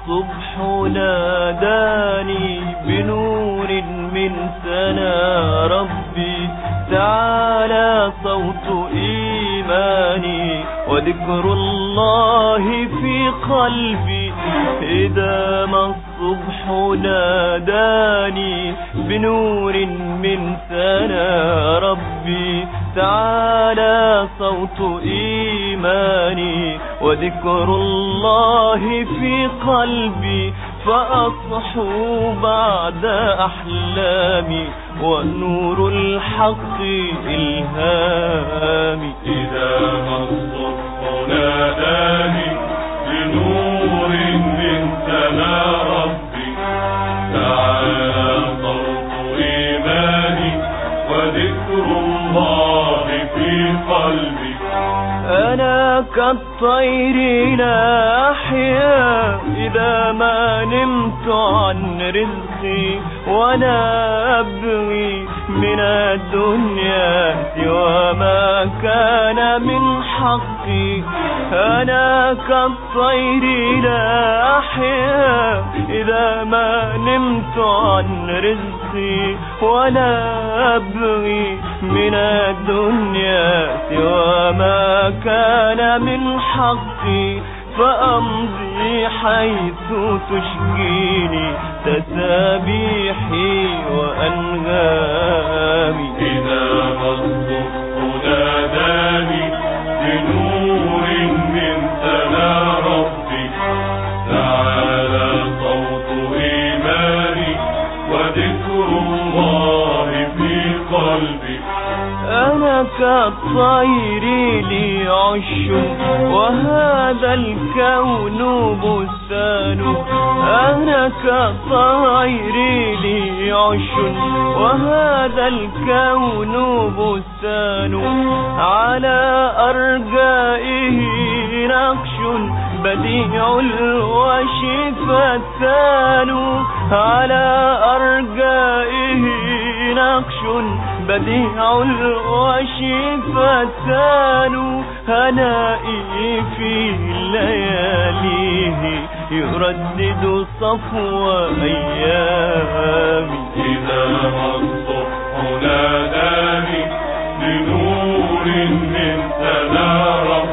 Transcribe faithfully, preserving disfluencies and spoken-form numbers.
الصبح ناداني بنور من سنا ربي تعالى صوت إيماني وذكر الله في قلبي إذا ما الصبح ناداني بنور من سنا ربي تعالى صوت إيماني وذكر الله في قلبي فأصحو بعد أحلامي ونور الحق إلهامي إذا ما الصبح ناداني بنور من سما ربي تعالى صوت إيماني وذكر الله في قلبي أنا كالطير لا أحيا إذا ما نمت عن رزقي ولا أبغي من الدنيا سوى ما كان من حقي. أنا كالطير لا أحيا إذا ما نمت عن رزقي ولا أبغي من الدنيا سوى ما كان من حقي فأمضي حيث تشكيني تسابيحي وأنغامي. إذا ما الصبح ناداني بنور من سما ربي تعالى صوت إيماني وذكر الله في قلبي. أنا كالطير لي عش وهذا الكون بستان. أنا كالطير لي عش وهذا الكون بستان على أرجائه نقش بديع الوشي فتان على أرجائه نقش بديع الوشي فتان هنائي في لياليه يردد صفو أيامي. إذا ما الصبح ناداني بنور من سما ربي